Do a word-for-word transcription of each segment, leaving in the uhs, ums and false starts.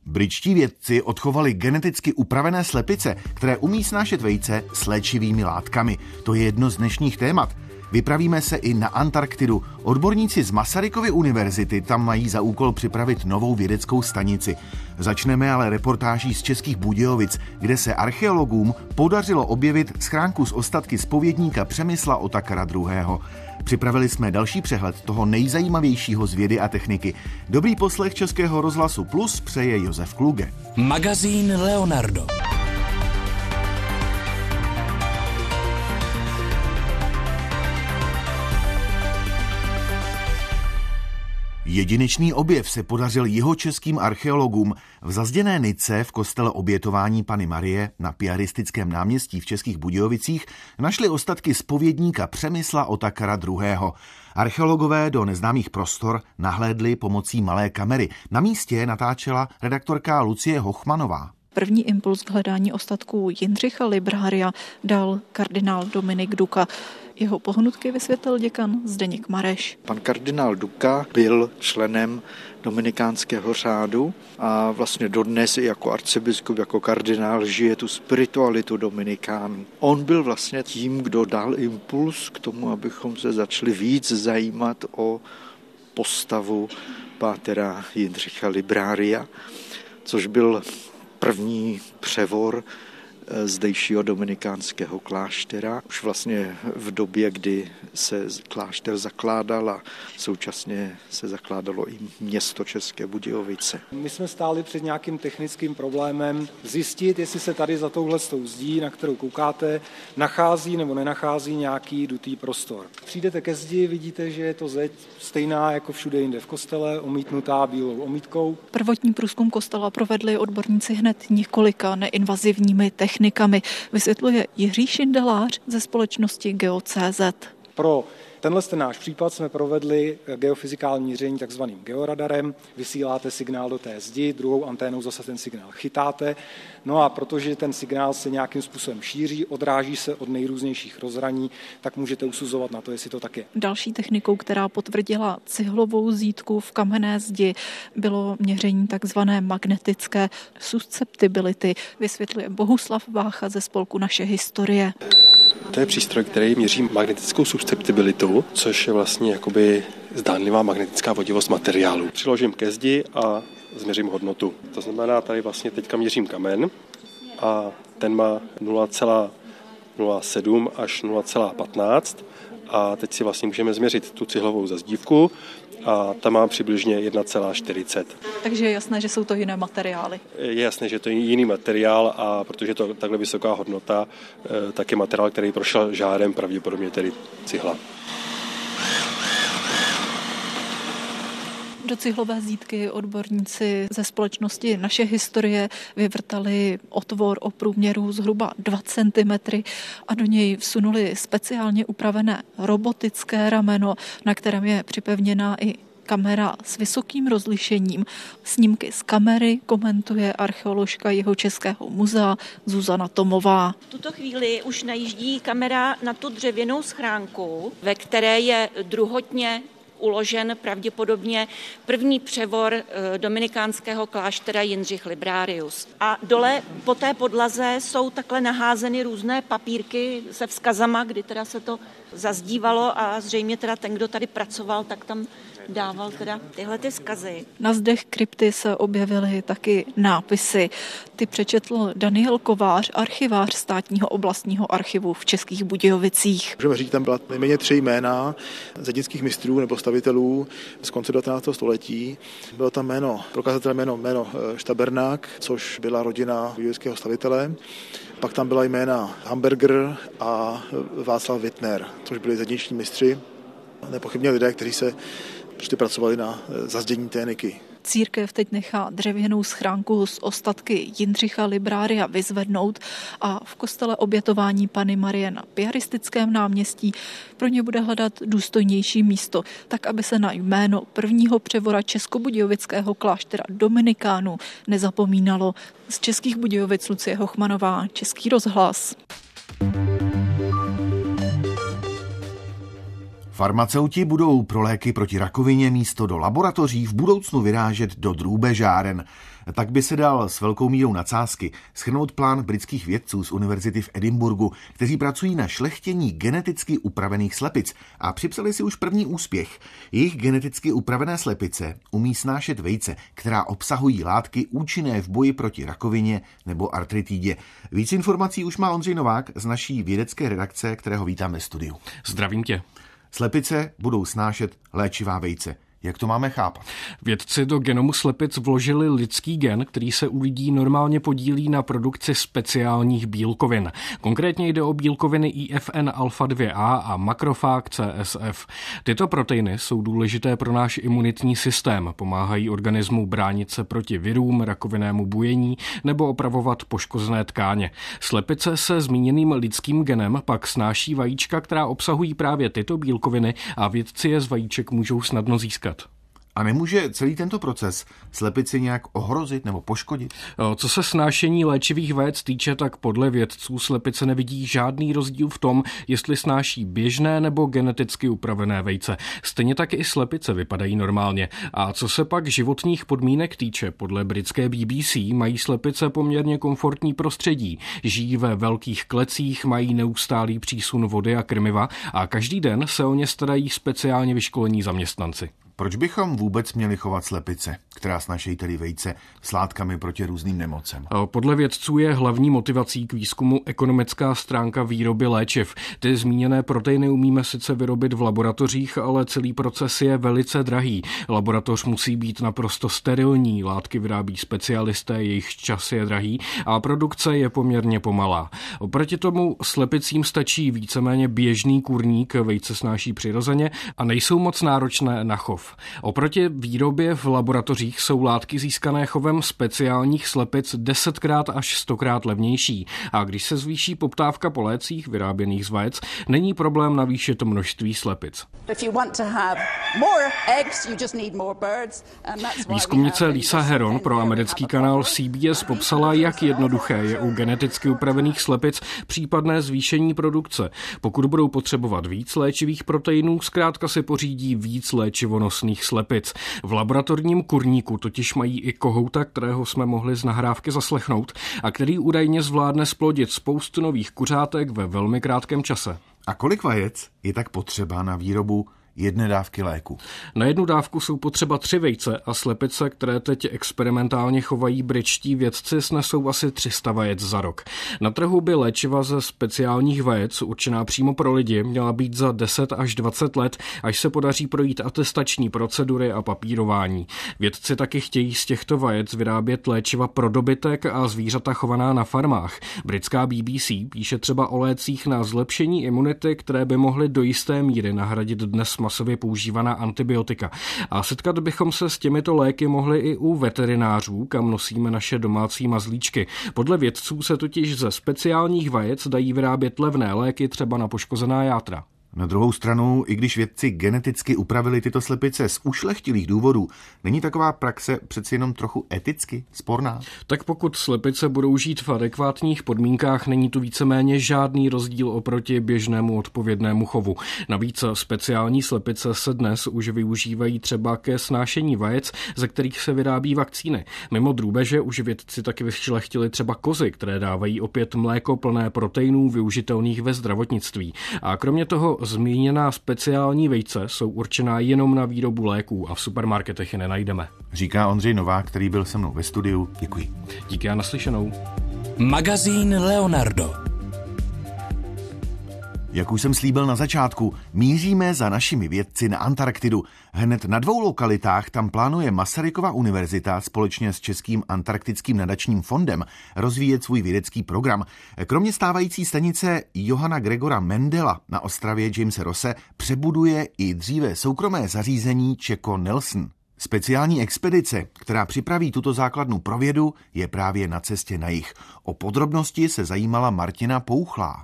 Britští vědci odchovali geneticky upravené slepice, které umí snášet vejce s léčivými látkami. To je jedno z dnešních témat. Vypravíme se i na Antarktidu. Odborníci z Masarykovy univerzity tam mají za úkol připravit novou vědeckou stanici. Začneme ale reportáží z Českých Budějovic, kde se archeologům podařilo objevit schránku s ostatky zpovědníka Přemysla Otakara druhého. Připravili jsme další přehled toho nejzajímavějšího z vědy a techniky. Dobrý poslech Českého rozhlasu Plus přeje Josef Kluge. Magazín Leonardo. Jedinečný objev se podařil jihočeským archeologům. V Zazděné Nice v kostele Obětování Panny Marie na Piaristickém náměstí v Českých Budějovicích našli ostatky zpovědníka Přemysla Otakara druhého. Archeologové do neznámých prostor nahlédli pomocí malé kamery. Na místě natáčela redaktorka Lucie Hochmanová. První impuls k hledání ostatků Jindřicha Librária dal kardinál Dominik Duka. Jeho pohnutky vysvětlil děkan Zdeněk Mareš. Pan kardinál Duka byl členem dominikánského řádu a vlastně dodnes i jako arcibiskup, jako kardinál žije tu spiritualitu dominikánů. On byl vlastně tím, kdo dal impuls k tomu, abychom se začali víc zajímat o postavu pátera Jindřicha Librária, což byl první převor zdejšího dominikánského kláštera. Už vlastně v době, kdy se klášter zakládal a současně se zakládalo i město České Budějovice. My jsme stáli před nějakým technickým problémem zjistit, jestli se tady za touhle zdí, na kterou koukáte, nachází nebo nenachází nějaký dutý prostor. Přijdete ke zdi, vidíte, že je to zeď stejná jako všude jinde v kostele, omítnutá bílou omítkou. Prvotní průzkum kostela provedli odborníci hned několika neinvazivními technikami. technikami, vysvětluje Jiří Šindelář ze společnosti Geo tečka cé zet. Pro tenhle ten náš případ jsme provedli geofyzikální měření takzvaným georadarem. Vysíláte signál do té zdi, druhou anténou zase ten signál chytáte. No a protože ten signál se nějakým způsobem šíří, odráží se od nejrůznějších rozhraní, tak můžete usuzovat na to, jestli to tak je. Další technikou, která potvrdila cihlovou zítku v kamenné zdi, bylo měření takzvané magnetické susceptibility, vysvětluje Bohuslav Vácha ze spolku Naše historie. To je přístroj, který měří magnetickou susceptibilitu, což je vlastně jakoby zdánlivá magnetická vodivost materiálu. Přiložím ke zdi a změřím hodnotu. To znamená, tady vlastně teďka měřím kamen a ten má nula celá nula sedm až nula celá patnáct a teď si vlastně můžeme změřit tu cihlovou zazdívku a ta má přibližně jedna celá čtyřicet. Takže je jasné, že jsou to jiné materiály. Je jasné, že to je jiný materiál a protože to takhle vysoká hodnota, tak je materiál, který prošel žárem, pravděpodobně tedy cihla. Do cihlové zítky odborníci ze společnosti Naše historie vyvrtali otvor o průměru zhruba dva centimetry a do něj vsunuli speciálně upravené robotické rameno, na kterém je připevněná i kamera s vysokým rozlišením. Snímky z kamery komentuje archeoložka Jihočeského muzea Zuzana Tomová. V tuto chvíli už najíždí kamera na tu dřevěnou schránku, ve které je druhotně uložen pravděpodobně první převor dominikánského kláštera Jindřich Librarius. A dole po té podlaze jsou takhle naházeny různé papírky se vzkazama, kdy teda se to zazdívalo a zřejmě teda ten, kdo tady pracoval, tak tam dával teda tyhle ty vzkazy. Na zdech krypty se objevily taky nápisy. Ty přečetl Daniel Kovář, archivář Státního oblastního archivu v Českých Budějovicích. Můžeme říct, tam byla nejméně tři jména zednických mistrů nebo stavitelů z konce devatenáctého století. Bylo tam jméno, prokazatelné jméno, jméno Štabernák, což byla rodina budějovického stavitele. Pak tam byla jména Hamburger a Václav Wittner, což byli zedniční mistři. Nepochybně lidé, kteří se prostě pracovali na zazdění té niky. Církev teď nechá dřevěnou schránku s ostatky Jindřicha Librária vyzvednout a v kostele Obětování Panny Marie na Piaristickém náměstí pro ně bude hledat důstojnější místo, tak aby se na jméno prvního převora českobudějovického kláštera Dominikánů nezapomínalo. Z Českých Budějovic Lucie Hochmanová, Český rozhlas. Farmaceuti budou pro léky proti rakovině místo do laboratoří v budoucnu vyrážet do drůbežáren. Tak by se dal s velkou mírou nadsázky shrnout plán britských vědců z univerzity v Edinburgu, kteří pracují na šlechtění geneticky upravených slepic a připsali si už první úspěch. Jejich geneticky upravené slepice umí snášet vejce, která obsahují látky účinné v boji proti rakovině nebo artritidě. Víc informací už má Ondřej Novák z naší vědecké redakce, kterého vítám ve studiu. Zdravím tě. Slepice budou snášet léčivá vejce. Jak to máme chápat? Vědci do genomu slepic vložili lidský gen, který se u lidí normálně podílí na produkci speciálních bílkovin. Konkrétně jde o bílkoviny I F N alfa dva A a makrofág C S F. Tyto proteiny jsou důležité pro náš imunitní systém, pomáhají organismu bránit se proti virům, rakovinnému bujení nebo opravovat poškozené tkáně. Slepice se zmíněným lidským genem pak snáší vajíčka, která obsahují právě tyto bílkoviny a vědci je z vajíček můžou snadno získat. A nemůže celý tento proces slepici nějak ohrozit nebo poškodit? Co se snášení léčivých vajec týče, tak podle vědců slepice nevidí žádný rozdíl v tom, jestli snáší běžné nebo geneticky upravené vejce. Stejně tak i slepice vypadají normálně. A co se pak životních podmínek týče, podle britské B B C mají slepice poměrně komfortní prostředí. Žijí ve velkých klecích, mají neustálý přísun vody a krmiva a každý den se o ně starají speciálně vyškolení zaměstnanci. Proč bychom vůbec měli chovat slepice, která snášejí tedy vejce s látkami proti různým nemocem? Podle vědců je hlavní motivací k výzkumu ekonomická stránka výroby léčiv. Ty zmíněné proteiny umíme sice vyrobit v laboratořích, ale celý proces je velice drahý. Laboratoř musí být naprosto sterilní, látky vyrábí specialisté, jejich čas je drahý a produkce je poměrně pomalá. Oproti tomu slepicím stačí víceméně běžný kurník, vejce snáší přirozeně a nejsou moc náročné na chov. Oproti výrobě v laboratořích jsou látky získané chovem speciálních slepic desetkrát až stokrát levnější. A když se zvýší poptávka po lécích vyráběných z vajec, není problém navýšit množství slepic. Výzkumnice Lisa Heron pro americký kanál C B S popsala, jak jednoduché je u geneticky upravených slepic případné zvýšení produkce. Pokud budou potřebovat víc léčivých proteinů, zkrátka si pořídí víc léčivonosných slepic. V laboratorním kurníku totiž mají i kohouta, kterého jsme mohli z nahrávky zaslechnout a který údajně zvládne splodit spoustu nových kuřátek ve velmi krátkém čase. A kolik vajec je tak potřeba na výrobu jedné dávky léku? Na jednu dávku jsou potřeba tři vejce a slepice, které teď experimentálně chovají britští vědci, snesou asi tři sta vajec za rok. Na trhu by léčiva ze speciálních vajec, určená přímo pro lidi, měla být za deset až dvacet let, až se podaří projít atestační procedury a papírování. Vědci taky chtějí z těchto vajec vyrábět léčiva pro dobytek a zvířata chovaná na farmách. Britská B B C píše třeba o lécích na zlepšení imunity, které by mohly do jisté míry nahradit dnes masově používaná antibiotika. A setkat bychom se s těmito léky mohli i u veterinářů, kam nosíme naše domácí mazlíčky. Podle vědců se totiž ze speciálních vajec dají vyrábět levné léky třeba na poškozená játra. Na druhou stranu, i když vědci geneticky upravili tyto slepice z ušlechtilých důvodů, není taková praxe přeci jenom trochu eticky sporná? Tak pokud slepice budou žít v adekvátních podmínkách, není tu víceméně žádný rozdíl oproti běžnému odpovědnému chovu. Navíc speciální slepice se dnes už využívají třeba ke snášení vajec, ze kterých se vyrábí vakcíny. Mimo drůbeže už vědci taky vyšlechtili třeba kozy, které dávají opět mléko plné proteinů využitelných ve zdravotnictví. A kromě toho zmíněná speciální vejce jsou určená jenom na výrobu léků a v supermarketech je nenajdeme. Říká Ondřej Novák, který byl se mnou ve studiu. Děkuji. Díky a naslyšenou. Magazín Leonardo. Jak už jsem slíbil na začátku, míříme za našimi vědci na Antarktidu. Hned na dvou lokalitách tam plánuje Masarykova univerzita společně s Českým antarktickým nadačním fondem rozvíjet svůj vědecký program. Kromě stávající stanice Johana Gregora Mendela na ostravě Jamese Rosse přebuduje i dříve soukromé zařízení Čeko Nelson. Speciální expedice, která připraví tuto základnu pro vědu, je právě na cestě na jih. O podrobnosti se zajímala Martina Pouchlá.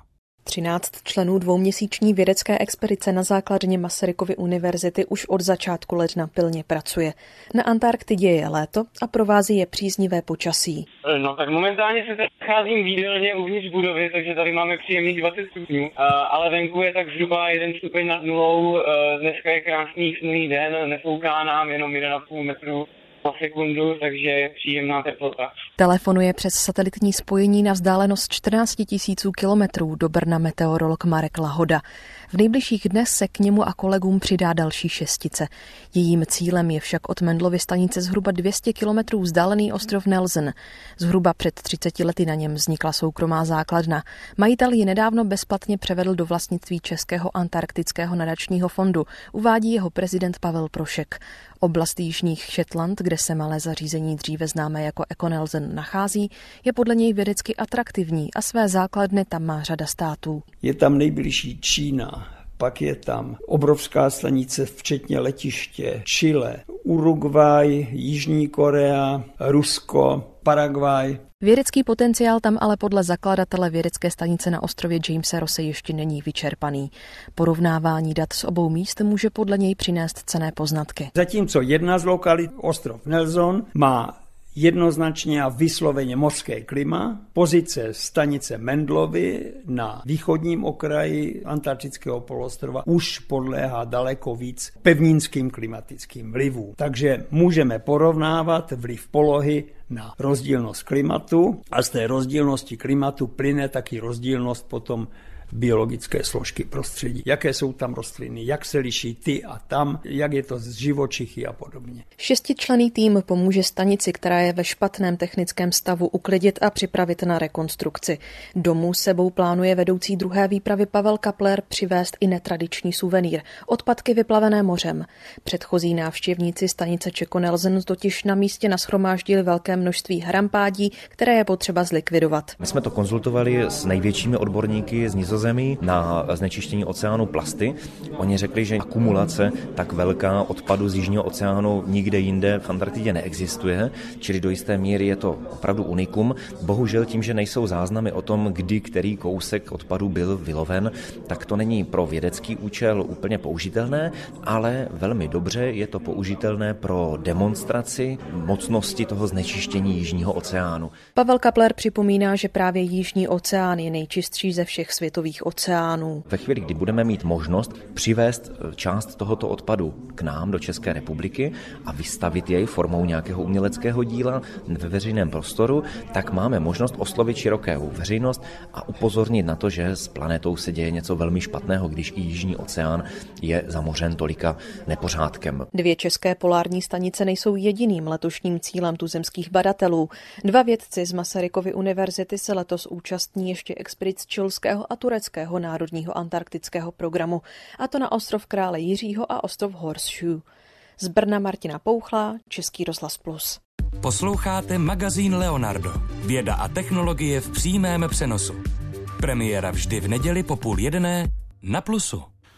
třináct členů dvouměsíční vědecké expedice na základně Masarykovy univerzity už od začátku ledna pilně pracuje. Na Antarktidě je léto a provází je příznivé počasí. No tak momentálně se nacházím v jídelně uvnitř budovy, takže tady máme příjemných dvacet stupňů, ale venku je tak zhruba jeden stupeň nad nulou. Dneska je krásný sněžný den, nefouká nám jenom jeden a půl metru na sekundu, takže je příjemná teplota. Telefonuje přes satelitní spojení na vzdálenost čtrnáct tisíc kilometrů do Brna meteorolog Marek Lahoda. V nejbližších dnech se k němu a kolegům přidá další šestice. Jejím cílem je však od Mendlovy stanice zhruba dvě stě kilometrů vzdálený ostrov Nelson. Zhruba před třiceti lety na něm vznikla soukromá základna. Majitel ji nedávno bezplatně převedl do vlastnictví Českého antarktického nadačního fondu, uvádí jeho prezident Pavel Prošek. Oblast jižních Shetland, kde se malé zařízení dříve známé jako Eco Nelson nachází, je podle něj vědecky atraktivní a své základny tam má řada států. Je tam nejbližší Čína, pak je tam obrovská stanice včetně letiště, Chile, Uruguay, Jižní Korea, Rusko, Paraguay. Vědecký potenciál tam ale podle zakladatele vědecké stanice na ostrově Jamese Rosse ještě není vyčerpaný. Porovnávání dat z obou míst může podle něj přinést cenné poznatky. Zatímco jedna z lokalit, ostrov Nelson, má jednoznačně a vysloveně mořské klima. Pozice stanice Mendlovy na východním okraji antarktického poloostrova už podléhá daleko víc pevninským klimatickým vlivům. Takže můžeme porovnávat vliv polohy na rozdílnost klimatu a z té rozdílnosti klimatu plyne taky rozdílnost potom biologické složky prostředí. Jaké jsou tam rostliny, jak se liší ty a tam, jak je to z živočichy a podobně. Šestičlenný tým pomůže stanici, která je ve špatném technickém stavu, uklidit a připravit na rekonstrukci. Domů sebou plánuje vedoucí druhé výpravy Pavel Kapler přivést i netradiční suvenýr, odpadky vyplavené mořem. Předchozí návštěvníci stanice Eco Nelson totiž na místě nashromáždili velké množství harampádí, které je potřeba zlikvidovat. My jsme to konzultovali s největšími odborníky z Nizozemí na znečištění oceánu plasty. Oni řekli, že akumulace tak velká odpadu z Jižního oceánu nikde jinde v Antarktidě neexistuje, čili do jisté míry je to opravdu unikum. Bohužel tím, že nejsou záznamy o tom, kdy který kousek odpadu byl vyloven, tak to není pro vědecký účel úplně použitelné, ale velmi dobře je to použitelné pro demonstraci mocnosti toho znečištění Jižního oceánu. Pavel Kapler připomíná, že právě Jižní oceán je nejčistší ze všech světových oceánů. Ve chvíli, kdy budeme mít možnost přivést část tohoto odpadu k nám do České republiky a vystavit jej formou nějakého uměleckého díla ve veřejném prostoru, tak máme možnost oslovit širokou veřejnost a upozornit na to, že s planetou se děje něco velmi špatného, když i Jižní oceán je zamořen tolika nepořádkem. Dvě české polární stanice nejsou jediným letošním cílem tuzemských badatelů. Dva vědci z Masarykovy univerzity se letos účastní ještě expedic chilského a tureckého národního antarktického programu, a to na ostrov Krále Jiřího a ostrov Horseshoe. Z Brna Martina Pouchlá, Český rozhlas Plus. Posloucháte magazín Leonardo. Věda a technologie v přímém přenosu. Premiéra vždy v neděli po půl jedné na Plusu.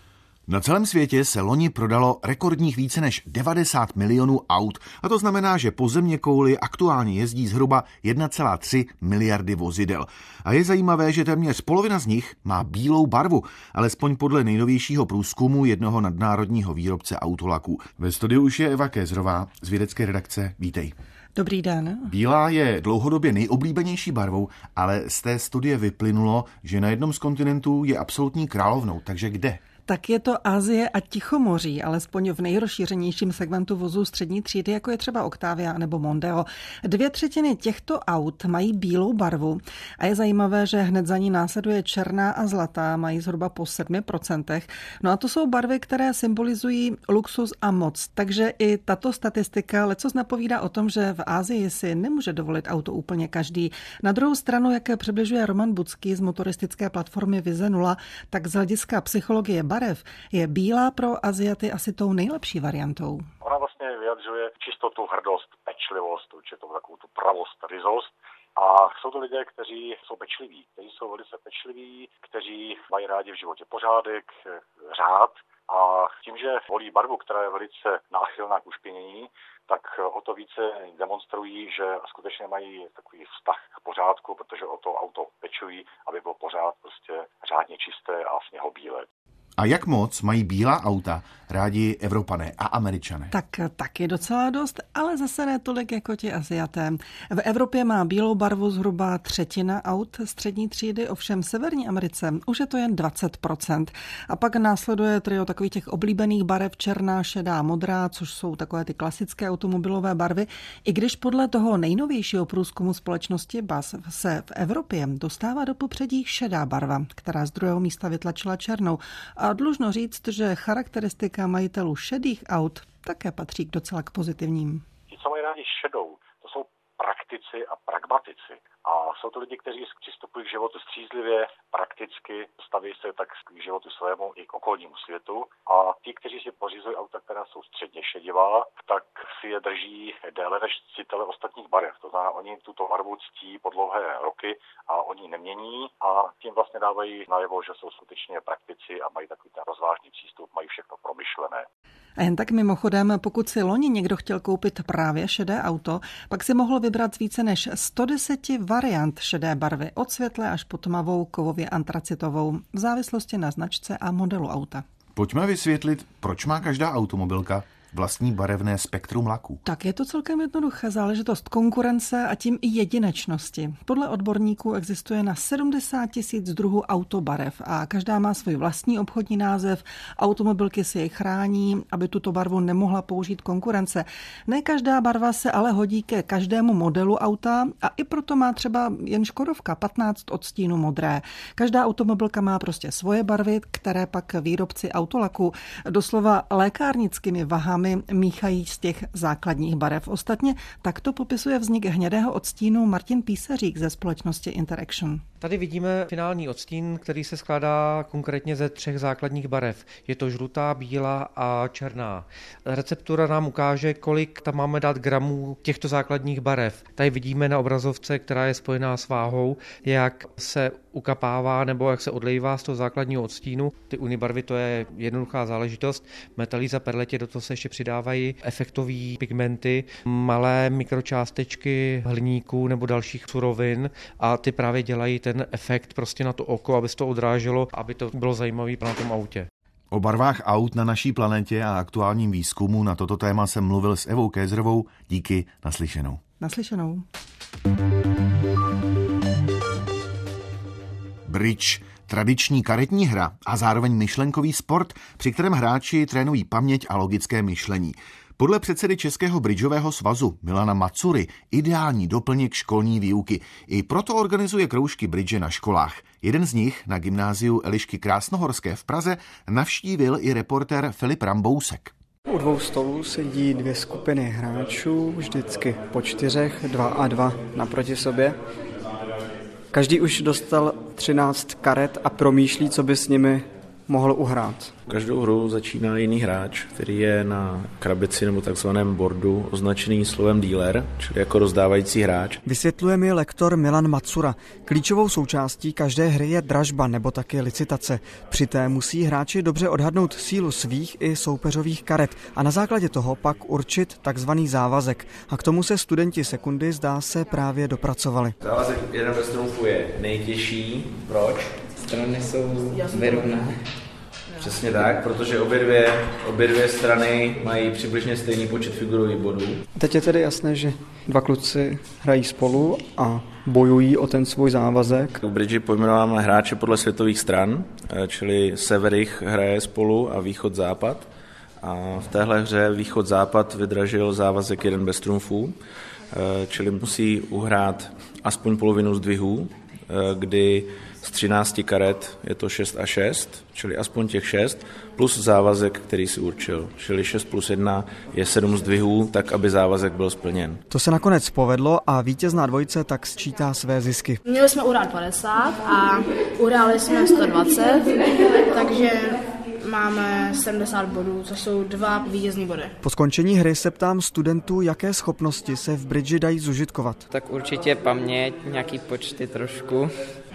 Na celém světě se loni prodalo rekordních více než devadesát milionů aut a to znamená, že po zeměkouli aktuálně jezdí zhruba jedna celá tři miliardy vozidel. A je zajímavé, že téměř polovina z nich má bílou barvu, alespoň podle nejnovějšího průzkumu jednoho nadnárodního výrobce autolaků. Ve studiu už je Eva Kézrová z vědecké redakce. Vítej. Dobrý den. Bílá je dlouhodobě nejoblíbenější barvou, ale z té studie vyplynulo, že na jednom z kontinentů je absolutní královnou. Takže kde? Tak je to Asie a Tichomoří, alespoň v nejrozšířenějším segmentu vozů střední třídy, jako je třeba Octavia nebo Mondeo. Dvě třetiny těchto aut mají bílou barvu a je zajímavé, že hned za ní následuje černá a zlatá, mají zhruba po sedmi procentech. No a to jsou barvy, které symbolizují luxus a moc. Takže i tato statistika lecos napovídá o tom, že v Asii si nemůže dovolit auto úplně každý. Na druhou stranu, jak přibližuje Roman Bucký z motoristické platformy Vize nula, tak z hlediska psychologie barev je bílá pro Aziaty asi tou nejlepší variantou. Ona vlastně vyjadřuje čistotu, hrdost, pečlivost, určitou takovou tu pravost, ryzost. A jsou to lidé, kteří jsou pečliví, kteří jsou velice pečliví, kteří mají rádi v životě pořádek, řád. A tím, že volí barvu, která je velice náchylná k ušpinění, tak o to více demonstrují, že skutečně mají takový vztah k pořádku, protože o to auto pečují, aby bylo pořád prostě řádně čisté a sněhobílé. A jak moc mají bílá auta rádi Evropané a Američané? Tak taky docela dost, ale zase ne tolik jako ti Asiaté. V Evropě má bílou barvu zhruba třetina aut střední třídy, ovšem v Severní Americe už je to jen dvacet procent. A pak následuje trio takových těch oblíbených barev černá, šedá, modrá, což jsou takové ty klasické automobilové barvy. I když podle toho nejnovějšího průzkumu společnosti B A S se v Evropě dostává do popředí šedá barva, která z druhého místa vytlačila černou. A dlužno říct, že charakteristika majitelů šedých aut také patří docela k pozitivním. Ti, co mají rádi šedou, to jsou praktici a pragmatici. A jsou to lidi, kteří přistupují k životu střízlivě, prakticky, staví se tak k životu svému i k okolnímu světu. A ti, kteří si pořizují auta, která jsou středně šedivá, tak si je drží déle než ctitele ostatních barev. To znamená, oni tuto barvu ctí po dlouhé roky a oni nemění a tím vlastně dávají najevo, že jsou skutečně praktici a mají takový ten rozvážný přístup, mají všechno promyšlené. A jen tak mimochodem, pokud si loni někdo chtěl koupit právě šedé auto, pak si mohl vybrat z více než sto deset variant šedé barvy, od světlé až po tmavou, kovově antracitovou, v závislosti na značce a modelu auta. Pojďme vysvětlit, proč má každá automobilka vlastní barevné spektrum laků. Tak je to celkem jednoduchá záležitost konkurence a tím i jedinečnosti. Podle odborníků existuje na sedmdesát tisíc druhů autobarev a každá má svůj vlastní obchodní název. Automobilky si jej chrání, aby tuto barvu nemohla použít konkurence. Ne každá barva se ale hodí ke každému modelu auta a i proto má třeba jen Škodovka patnáct odstínů modré. Každá automobilka má prostě svoje barvy, které pak výrobci autolaku doslova lékárnickými vahami míchají z těch základních barev. Ostatně takto popisuje vznik hnědého odstínu Martin Písařík ze společnosti Interaction. Tady vidíme finální odstín, který se skládá konkrétně ze třech základních barev. Je to žlutá, bílá a černá. Receptura nám ukáže, kolik tam máme dát gramů těchto základních barev. Tady vidíme na obrazovce, která je spojená s váhou, jak se ukapává nebo jak se odlejvá z toho základního odstínu. Ty unibarvy, to je jednoduchá záležitost. Metalíza, perletě, do toho se ještě přidávají efektové pigmenty, malé mikročástečky hliníku nebo dalších surovin a ty právě dělají ten efekt prostě na to oko, aby se to odráželo, aby to bylo zajímavé na tom autě. O barvách aut na naší planetě a aktuálním výzkumu na toto téma jsem mluvil s Evou Kézrovou. Díky, naslyšenou. Naslyšenou. Bridge, tradiční karetní hra a zároveň myšlenkový sport, při kterém hráči trénují paměť a logické myšlení. Podle předsedy Českého bridžového svazu Milana Matsury ideální doplněk školní výuky. I proto organizuje kroužky bridge na školách. Jeden z nich na gymnáziu Elišky Krásnohorské v Praze navštívil i reportér Filip Rambousek. U dvou stolů sedí dvě skupiny hráčů, vždycky po čtyřech, dva a dva naproti sobě. Každý už dostal třináct karet a promýšlí, co by s nimi mohl uhrát. Každou hru začíná jiný hráč, který je na krabici nebo takzvaném bordu označený slovem dealer, čili jako rozdávající hráč. Vysvětluje mi lektor Milan Matsura. Klíčovou součástí každé hry je dražba nebo taky licitace. Při té musí hráči dobře odhadnout sílu svých i soupeřových karet a na základě toho pak určit takzvaný závazek. A k tomu se studenti sekundy zdá se právě dopracovali. Závazek jeden bez trumfu je nejtěžší. Proč? Strany jsou vyrovnané. Přesně tak, protože obě dvě, obě dvě strany mají přibližně stejný počet figurových bodů. Teď je tedy jasné, že dva kluci hrají spolu a bojují o ten svůj závazek. V bridži pojmenováme hráče podle světových stran, čili sever-jih hraje spolu a východ-západ. A v téhle hře východ-západ vydražil závazek jeden bez trumfů, čili musí uhrát aspoň polovinu zdvihů, kdy z třinácti karet je to šest a šest, čili aspoň těch šest, plus závazek, který si určil. Čili šest plus jedna je sedm zdvihů, tak aby závazek byl splněn. To se nakonec povedlo a vítězná dvojice tak sčítá své zisky. Měli jsme uhrát padesát a uhráli jsme sto dvacet, takže máme sedmdesát bodů, což jsou dva vítězní body. Po skončení hry se ptám studentů, jaké schopnosti se v bridži dají zužitkovat. Tak určitě paměť, nějaký počty trošku.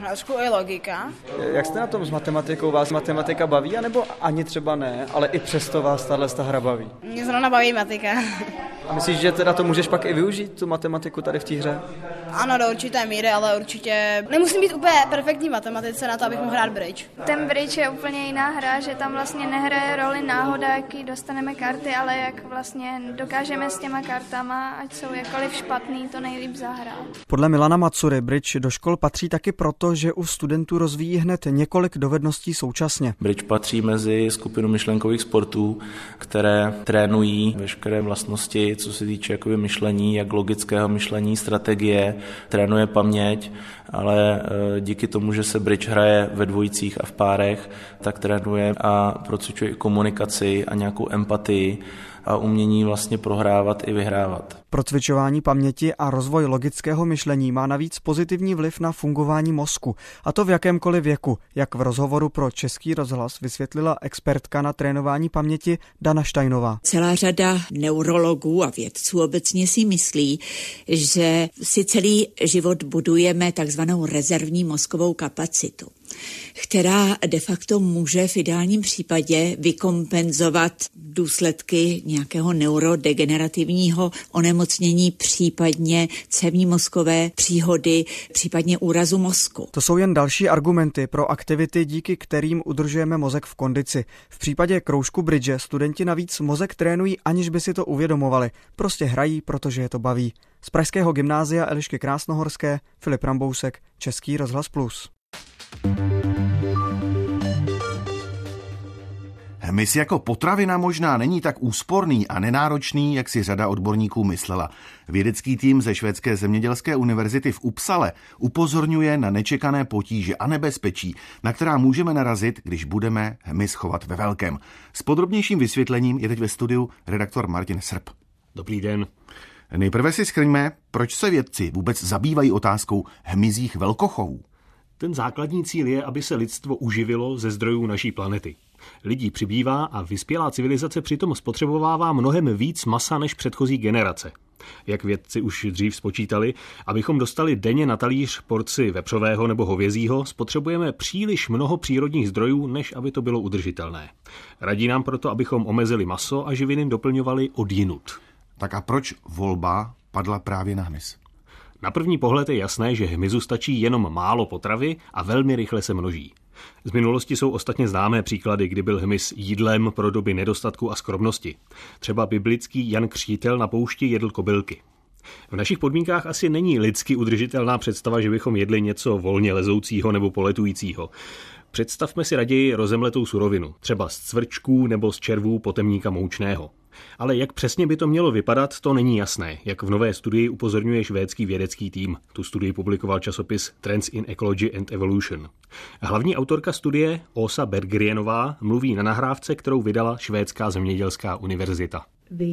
Trošku i logika. Jak jste na tom s matematikou? Vás matematika baví, anebo ani třeba ne, ale i přesto vás tato hra baví? Mě zrovna baví matika. A myslíš, že teda to můžeš pak i využít, tu matematiku tady v té hře? Ano, do určité míry, ale určitě nemusím být úplně perfektní matematice na to, abych mohl hrát bridge. Ten bridge je úplně jiná hra, že tam vlastně nehraje roli náhoda, jaký dostaneme karty, ale jak vlastně dokážeme s těma kartama, ať jsou jakkoliv špatný, to nejlíp zahrát. Podle Milana Matsury bridge do škol patří taky proto, že u studentů rozvíjí hned několik dovedností současně. Bridge patří mezi skupinu myšlenkových sportů, které trénují veškeré vlastnosti, co se týče jakoby myšlení, jak logického myšlení, strategie, trénuje paměť, ale díky tomu, že se bridge hraje ve dvojicích a v párech, tak trénuje a procvičuje i komunikaci a nějakou empatii a umění vlastně prohrávat i vyhrávat. Procvičování paměti a rozvoj logického myšlení má navíc pozitivní vliv na fungování mozku, a to v jakémkoliv věku, jak v rozhovoru pro Český rozhlas vysvětlila expertka na trénování paměti Dana Steinová. Celá řada neurologů a vědců obecně si myslí, že si celý život budujeme takzvanou rezervní mozkovou kapacitu, která de facto může v ideálním případě vykompenzovat důsledky nějakého neurodegenerativního onemocnění, případně cévní mozkové příhody, případně úrazu mozku. To jsou jen další argumenty pro aktivity, díky kterým udržujeme mozek v kondici. V případě kroužku bridge studenti navíc mozek trénují, aniž by si to uvědomovali. Prostě hrají, protože je to baví. Z pražského gymnázia Elišky Krásnohorské, Filip Rambousek, Český rozhlas plus. Hmyz jako potravina možná není tak úsporný a nenáročný, jak si řada odborníků myslela. Vědecký tým ze Švédské zemědělské univerzity v Uppsale upozorňuje na nečekané potíže a nebezpečí, na která můžeme narazit, když budeme hmyz chovat ve velkém. S podrobnějším vysvětlením je teď ve studiu redaktor Martin Srb. Dobrý den. Nejprve si shrňme, proč se vědci vůbec zabývají otázkou hmyzích velkochovů. Ten základní cíl je, aby se lidstvo uživilo ze zdrojů naší planety. Lidí přibývá a vyspělá civilizace přitom spotřebovává mnohem víc masa než předchozí generace. Jak vědci už dřív spočítali, abychom dostali denně na talíř porci vepřového nebo hovězího, spotřebujeme příliš mnoho přírodních zdrojů, než aby to bylo udržitelné. Radí nám proto, abychom omezili maso a živiny doplňovali odjinud. Tak a proč volba padla právě na hmyz? Na první pohled je jasné, že hmyzu stačí jenom málo potravy a velmi rychle se množí. Z minulosti jsou ostatně známé příklady, kdy byl hmyz jídlem pro doby nedostatku a skromnosti. Třeba biblický Jan Křtítel na poušti jedl kobylky. V našich podmínkách asi není lidsky udržitelná představa, že bychom jedli něco volně lezoucího nebo poletujícího. Představme si raději rozemletou surovinu, třeba z cvrčků nebo z červů potemníka moučného. Ale jak přesně by to mělo vypadat, to není jasné, jak v nové studii upozorňuje švédský vědecký tým. Tu studii publikoval časopis Trends in Ecology and Evolution. Hlavní autorka studie, Åsa Berggrienová, mluví na nahrávce, kterou vydala Švédská zemědělská univerzita.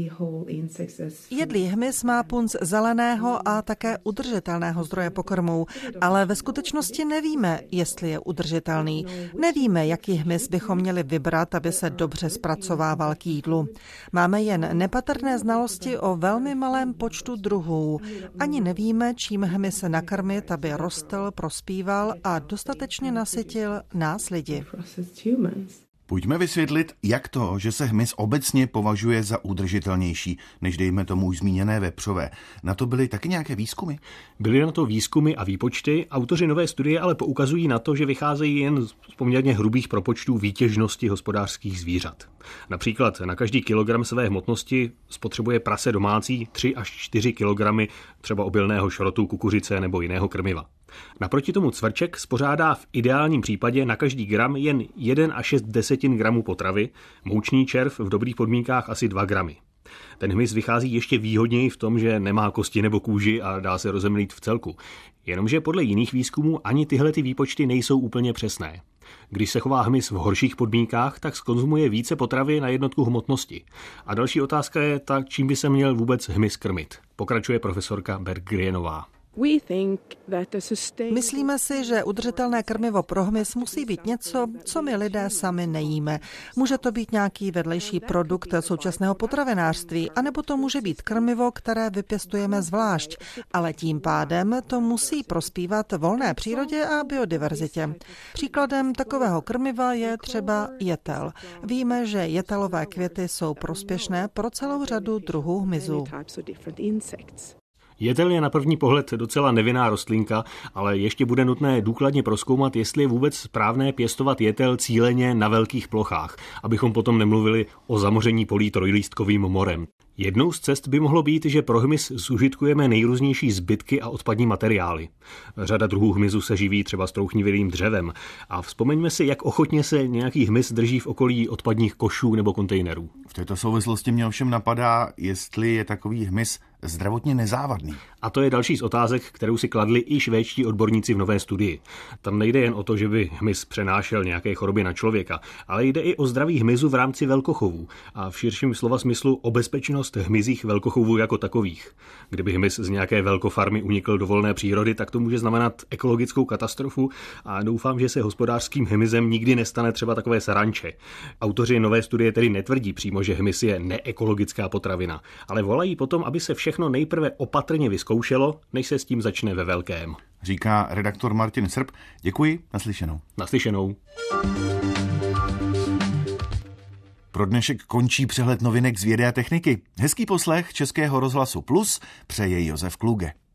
Jedlý hmyz má punc zeleného a také udržitelného zdroje pokrmů, ale ve skutečnosti nevíme, jestli je udržitelný. Nevíme, jaký hmyz bychom měli vybrat, aby se dobře zpracovával k jídlu. Máme jen nepatrné znalosti o velmi malém počtu druhů. Ani nevíme, čím hmyz nakrmit, aby rostl, prospíval a dostatečně nasytil nás lidi. Pojďme vysvětlit, jak to, že se hmyz obecně považuje za udržitelnější, než dejme tomu už zmíněné vepřové. Na to byly taky nějaké výzkumy? Byly na to výzkumy a výpočty. Autoři nové studie ale poukazují na to, že vycházejí jen z poměrně hrubých propočtů výtěžnosti hospodářských zvířat. Například na každý kilogram své hmotnosti spotřebuje prase domácí tři až čtyři kilogramy třeba obilného šrotu, kukuřice nebo jiného krmiva. Naproti tomu cvrček spořádá v ideálním případě na každý gram jen jedna až šest desetin gramu potravy, moučný červ v dobrých podmínkách asi dva gramy. Ten hmyz vychází ještě výhodněji v tom, že nemá kosti nebo kůži a dá se rozemlít v celku. Jenomže podle jiných výzkumů ani tyhle ty výpočty nejsou úplně přesné. Když se chová hmyz v horších podmínkách, tak skonzumuje více potravy na jednotku hmotnosti. A další otázka je ta, čím by se měl vůbec hmyz krmit. Pokračuje profesorka Berggrienová. Myslíme si, že udržitelné krmivo pro hmyz musí být něco, co my lidé sami nejíme. Může to být nějaký vedlejší produkt současného potravinářství, anebo to může být krmivo, které vypěstujeme zvlášť, ale tím pádem to musí prospívat volné přírodě a biodiverzitě. Příkladem takového krmiva je třeba jetel. Víme, že jetelové květy jsou prospěšné pro celou řadu druhů hmyzu. Jetel je na první pohled docela nevinná rostlinka, ale ještě bude nutné důkladně prozkoumat, jestli je vůbec správné pěstovat jetel cíleně na velkých plochách, abychom potom nemluvili o zamoření polí trojlístkovým morem. Jednou z cest by mohlo být, že pro hmyz zužitkujeme nejrůznější zbytky a odpadní materiály. Řada druhů hmyzu se živí třeba strouchnivělým dřevem a vzpomeňme si, jak ochotně se nějaký hmyz drží v okolí odpadních košů nebo kontejnerů. V této souvislosti mě ovšem napadá, jestli je takový hmyz zdravotně nezávadný. A to je další z otázek, kterou si kladli i švédští odborníci v nové studii. Tam nejde jen o to, že by hmyz přenášel nějaké choroby na člověka, ale jde i o zdraví hmyzu v rámci velkochovů a v širším slova smyslu o bezpečnost hmyzích velkochovů jako takových. Kdyby hmyz z nějaké velkofarmy unikl do volné přírody, tak to může znamenat ekologickou katastrofu a doufám, že se hospodářským hmyzem nikdy nestane třeba takové saranče. Autoři nové studie tedy netvrdí přímo, že hmyz je neekologická potravina, ale volají potom, aby se všechno nejprve opatrně vyzkoušelo, než se s tím začne ve velkém. Říká redaktor Martin Srb. Děkuji, naslyšenou. Naslyšenou. Pro dnešek končí přehled novinek z vědy a techniky. Hezký poslech Českého rozhlasu Plus přeje Josef Kluge.